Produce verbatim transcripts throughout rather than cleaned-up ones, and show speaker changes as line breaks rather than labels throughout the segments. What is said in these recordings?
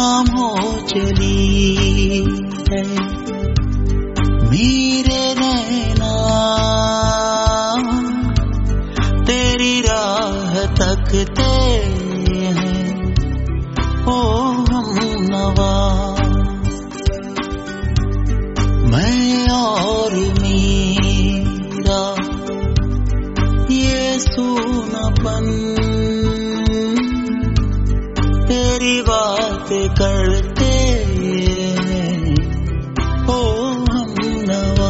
शाम हो चली है मेरे नैना तेरी राह तकते हैं ओ हमनवा। मैं और मेरा ये सूनापन तेरी बात करते ओ हमनवा।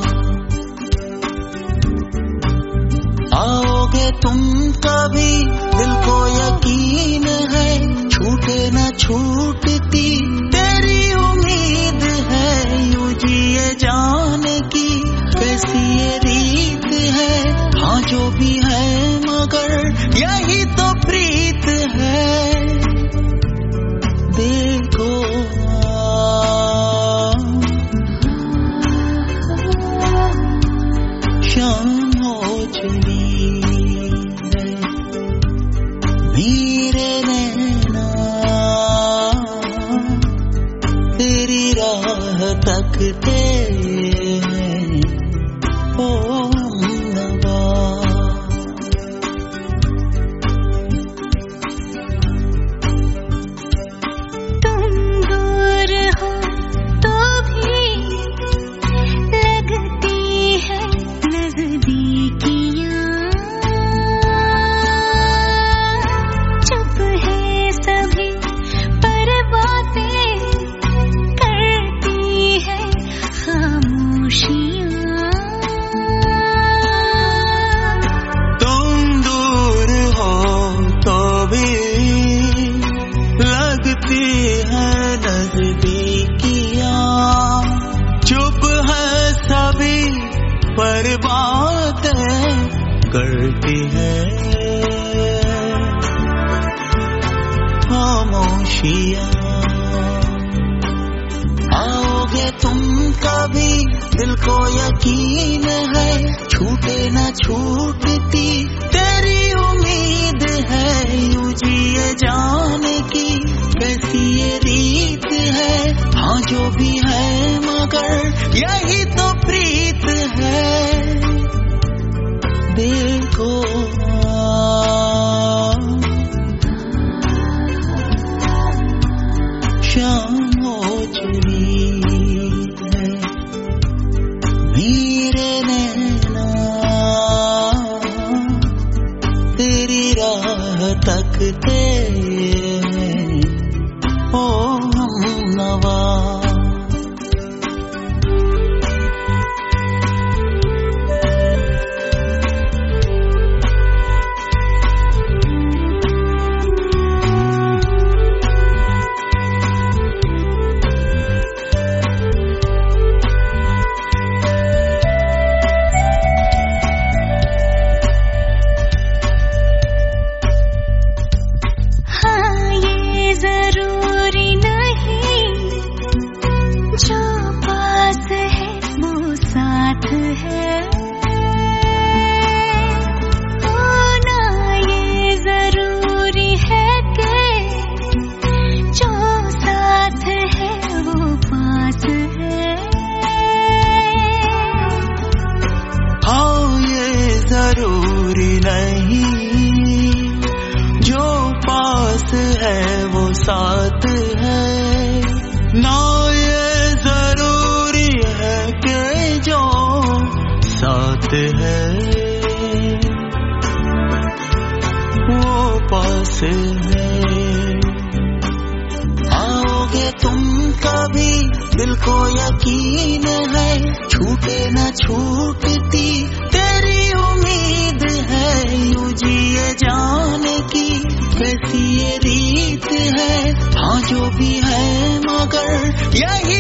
आओगे तुम कभी दिल को यकीन है छूटे न छूटती तेरी उम्मीद है यूं जिए जाने की कैसी ये रीत है। हाँ जो भी है मगर यही तो प्रीत है। देखो शाम हो चली है मेरे नैना तेरी राह तकते हैं ओ हमनवा। पर बातें करती है खामोशियाँ। आओगे तुम कभी दिल को यकीन है छूटे न छूटती तेरी उम्मीद है यूं जिए जाने की कैसी ये रीत है। हाँ जो भी है मगर यही तो प्रीत है। देखो शाम हो चली है मेरे नैना तेरी राह तकते हैं ओ हमनवा। जरूरी नहीं जो पास है वो साथ है ना ये जरूरी है कि जो साथ है वो पास है। आओगे तुम कभी दिल को यकीन है छूटे न छूटती तेरी उम्मीद है यूं जिए जाने की कैसी ये रीत है। हाँ जो भी है मगर यही